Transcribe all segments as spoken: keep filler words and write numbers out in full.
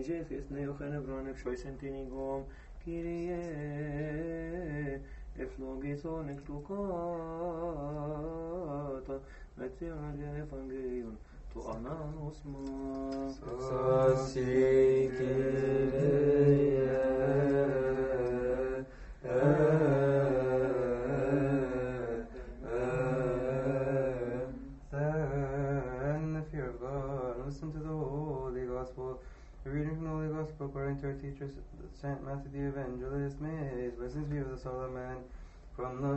Jefis neochene brane pshoisentinigom Kyrie Eflogison ektukata Metion evangelion to anan osma Sasi Kyrie Then the fear of God, listen to the Holy Gospel. A reading from the Holy Gospel according to our teacher Saint Matthew the Evangelist. May his blessings be with us all, amen. From the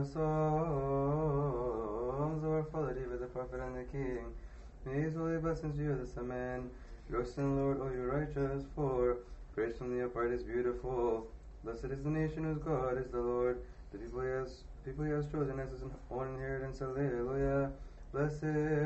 Psalms of our Father David the prophet and the King. May his holy blessings be with us, amen. Rejoice in the Lord, O you righteous, for praise from the upright is beautiful. Blessed is the nation whose God is the Lord, the people he has, people he has chosen as his own inheritance. Alleluia. Blessed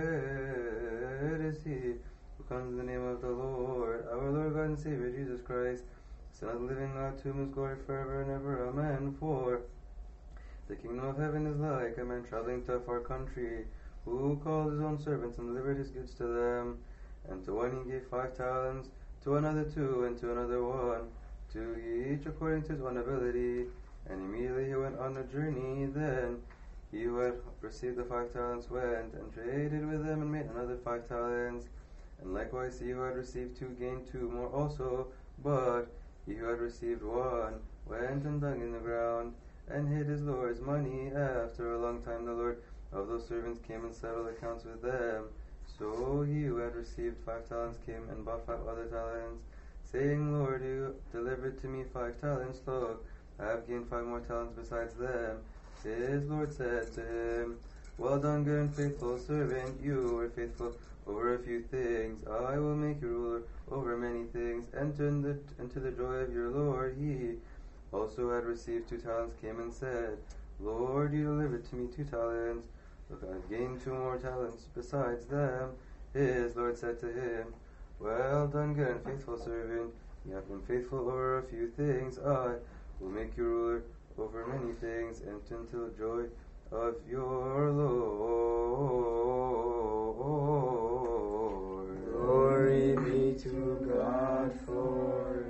is he who comes in the name of the Lord, our Lord God and Savior Jesus Christ, Son of the living God, to whom is glory forever and ever. Amen. For the kingdom of heaven is like a man traveling to a far country, who called his own servants and delivered his goods to them. And to one he gave five talents, to another two, and to another one, to each according to his own ability. And immediately he went on a journey. Then he who had received the five talents went and traded with them and made another five talents. And likewise he who had received two gained two more also. But he who had received one went and dug in the ground and hid his Lord's money. After a long time the Lord of those servants came and settled accounts with them. So he who had received five talents came and bought five other talents, saying, Lord, you delivered to me five talents. Look, I have gained five more talents besides them. His Lord said to him, Well done, good and faithful servant. You were faithful over a few things. I will make you ruler over many things. Enter in the, into the joy of your Lord. He also had received two talents came and said, Lord, you delivered to me two talents. Look, I have gained two more talents besides them. His Lord said to him, Well done, good and faithful servant. You have been faithful over a few things. I will make you ruler over many things. Enter into the joy of your Lord. Glory be to God forever.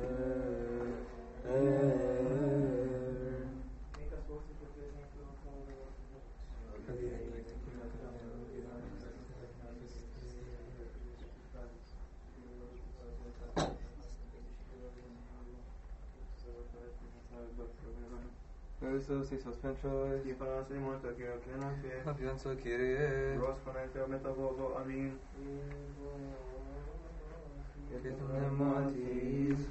Iisus, Iisus Princeois, Ti panas limon to kira klena fe Afianzo Kyrie, Ros konente metavogo amin Amin.